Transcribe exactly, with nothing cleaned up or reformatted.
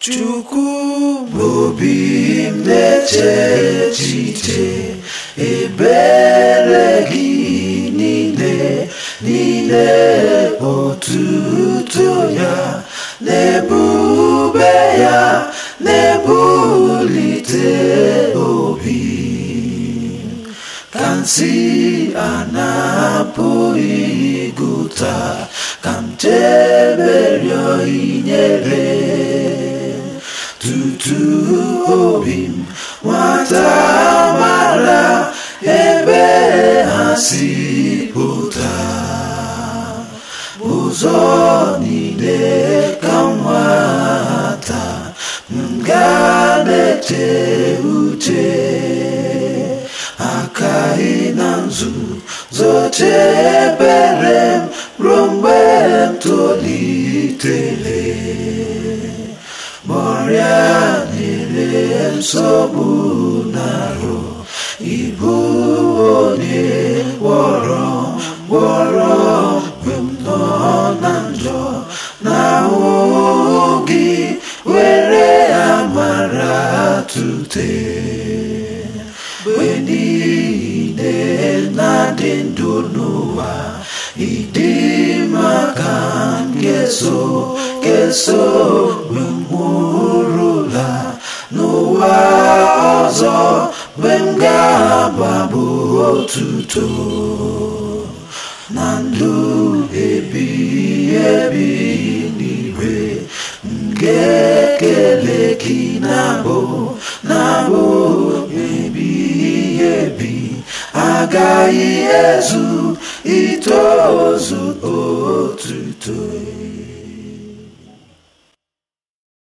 Chukwu obi m na-eche echiche ebere gị niile niile, otuto ya na-ebube ya na-ebulite obi ka nsị anapụghị ịgụta, ka m cheberio inyere tutu obi m nwata mara ebe ha si pụta. Ụzọ niile ka nwata m ga na-eche uche, akaghị na nzuzo chebere m ruo mgbe m tolitere. Ọrịa nyere nsogbu n'arụ, ịbụ onye gwọrọ gwọrọ mgbe m nọ na njọ, n'ahụhụ gị were amara tute. Mgbe niile na-adị ndụ n'ụwa, ịdị maka m ga-eso ga-eso mgbe m hụrụla n'ụwa ọzọ, mgbe m ga-agbabụ otuto na ndụ ebighị ebi n'igwe. M ga-ekele gị na-abụ na-abụ ebighị ebi, agaghị ezu itozu otuto.